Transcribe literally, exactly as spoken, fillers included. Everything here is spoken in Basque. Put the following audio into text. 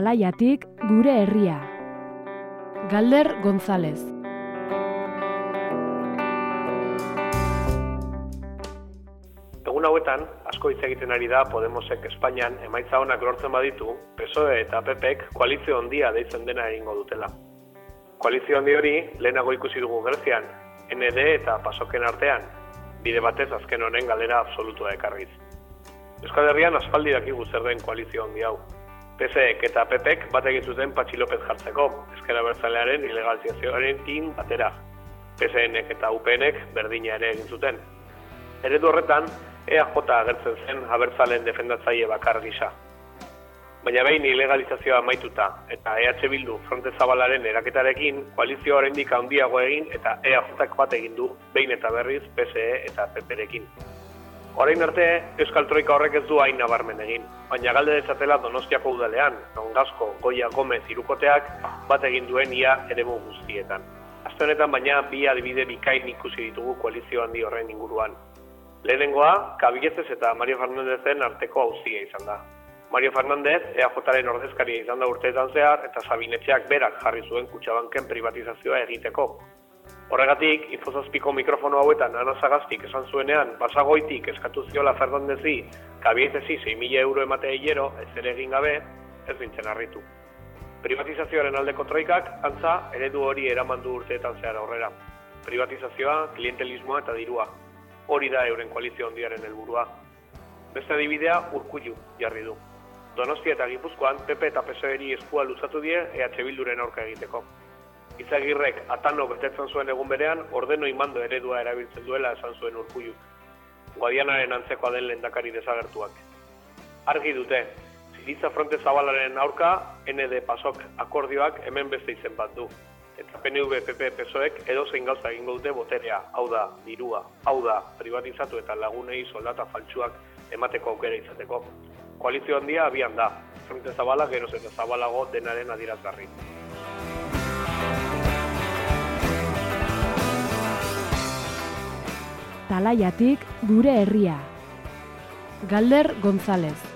Talaiatik gure herria. Galder González. Egun hauetan, asko hitz egiten ari da Podemosek Espainian emaitza onak lortzen baditu, P S O E eta P Pek koalizio handia deitzen dena egingo dutela. Koalizio handi hori lehenago ikusi dugu Grezian, N D eta PASOKen artean, bide batez azken honen galera absolutua ekarriz. Euskal Herrian aspaldi dakigu zer den koalizio handi hau. P S Ek eta P Pek bat egin zuten Patxi López jartzeko, ezker abertzalearen ilegalizazioarekin batera. P S Nek eta U P Nek berdina ere egin zuten. Eredu horretan, E A J agertzen zen abertzaleen defendatzaile bakar gisa. Baina behin ilegalizazioa amaituta eta E H Bildu Fronte Zabalaren eraketarekin koalizioa oraindik handiago egin eta E A Jak bat egin du behin eta berriz P S E eta P Perekin. Orain arte, Euskal Troika horrek ez du hain nabarmen egin, baina galde dezatela Donostiako udalean, non Gasko, Goia, Gomez, hirukoteak bat egin duen ia eremu guztietan. Aste honetan baina bi adibide bikain ikusi ditugu koalizio handi horren inguruan. Lehenengoa, Kabiletzez eta Mario Fernandezen arteko auzia izan da. Mario Fernandez, E A Jaren ordezkaria izan da urteetan zehar, eta Sabinetxeak berak jarri zuen Kutxabanken privatizazioa egiteko. Horregatik, Infozazpiko mikrofono hauetan Ana Sagaztik esan zuenean, Basagoitik eskatu ziola Fernandezi, Kabiletzezi sei mila euro ematea hilero, ez ere egin gabe, ez nintzen harritu. Privatizazioaren aldeko troikak, antza, eredu hori eraman du urteetan zehar aurrera. Privatizazioa, klientelismoa eta dirua. Hori da euren koalizio handiaren helburua. Beste adibidea Urkullu jarri du. Donostia eta Gipuzkoan P P eta P S Eri eskua luzatu die E H Bilduren aurka egiteko. Izagirrek Atano betetzen zuen egun berean ordeno imando eredua erabiltzen duela esan zuen Urkulluk. Guadianaren antzekoa den lehendakari desagertuak. Argi dute, Zilitza Fronte Zabalaren aurka N D PASOK akordioak hemen beste izen bat du. Eta P N V, P P, P S O Ek edozein gauza egingo dute boterea, hau da, dirua, hau da, privatizatu eta lagunei soldata faltsuak emateko aukera izateko. Koalizio handia abian da, Fronte Zabala geroz eta zabalago denaren adierazgarri. Talaiatik gure herria. Galder González.